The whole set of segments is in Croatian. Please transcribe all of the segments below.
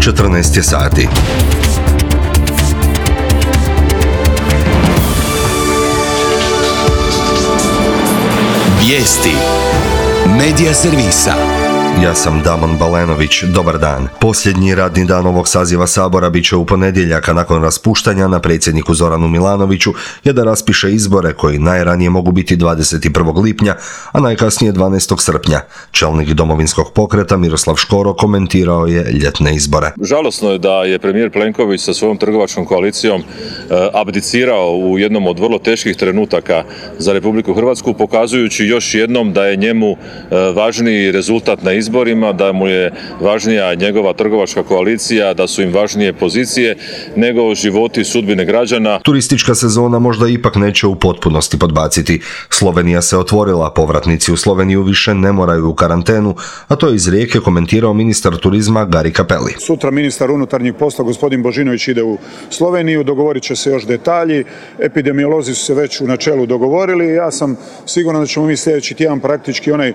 14 je sati. Vijesti Medija servisa. Ja sam Damon Balenović, dobar dan. Posljednji radni dan ovog saziva Sabora bit će u ponedjeljak, a nakon raspuštanja na predsjedniku Zoranu Milanoviću je da raspiše izbore koji najranije mogu biti 21. lipnja, a najkasnije 12. srpnja. Čelnik Domovinskog pokreta Miroslav Škoro komentirao je ljetne izbore. Žalosno je da je premijer Plenković sa svojom trgovačkom koalicijom abdicirao u jednom od vrlo teških trenutaka za Republiku Hrvatsku, pokazujući još jednom da je njemu važniji rezultat na izborima, da mu je važnija njegova trgovačka koalicija, da su im važnije pozicije nego životi i sudbine građana. Turistička sezona možda ipak neće u potpunosti podbaciti. Slovenija se otvorila, povratnici u Sloveniju više ne moraju u karantenu, a to je iz Rijeke komentirao ministar turizma Gari Cappelli. Sutra ministar unutarnjih posla gospodin Božinović ide u Sloveniju, dogovorit će se još detalji, epidemiolozi su se već u načelu dogovorili. Ja sam siguran da ćemo mi sljedeći tjedan praktički onaj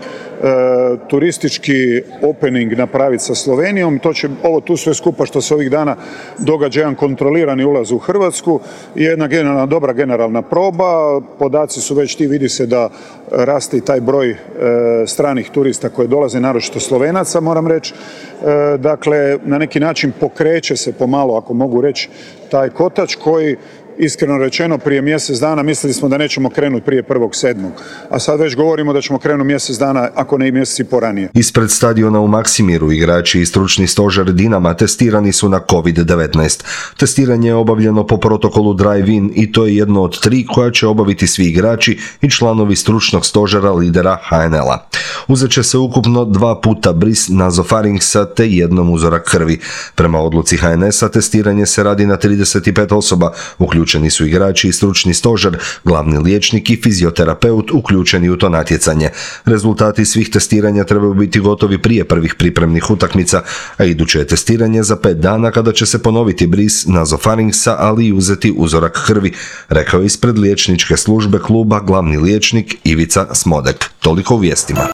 turistički opening napraviti sa Slovenijom. To će ovo tu sve skupa što se ovih dana događa, jedan kontrolirani ulaz u Hrvatsku i jedna dobra generalna proba. Podaci su već ti, vidi se da raste i taj broj stranih turista koji dolaze, naročito Slovenaca, moram reći. Dakle, na neki način pokreće se pomalo, ako mogu reći, taj kotač koji, iskreno rečeno, prije mjesec dana mislili smo da nećemo krenuti prije 1.7. A sad već govorimo da ćemo krenuti mjesec dana, ako ne i mjesec i poranije. Ispred stadiona u Maksimiru igrači i stručni stožer Dinama testirani su na COVID-19. Testiranje je obavljeno po protokolu drive-in i to je jedno od 3 koja će obaviti svi igrači i članovi stručnog stožera lidera HNL-a. Uzet će se ukupno 2 puta bris nazofarinksa te jednom uzorak krvi. Prema odluci HNS-a testiranje se radi na 35 osoba, uključeni su igrači i stručni stožer, glavni liječnik i fizioterapeut uključeni u to natjecanje. Rezultati svih testiranja trebaju biti gotovi prije prvih pripremnih utakmica, a iduće je testiranje za 5 dana kada će se ponoviti bris nazofarinksa, ali i uzeti uzorak krvi, rekao je ispred liječničke službe kluba glavni liječnik Ivica Smodek. Toliko u vijestima.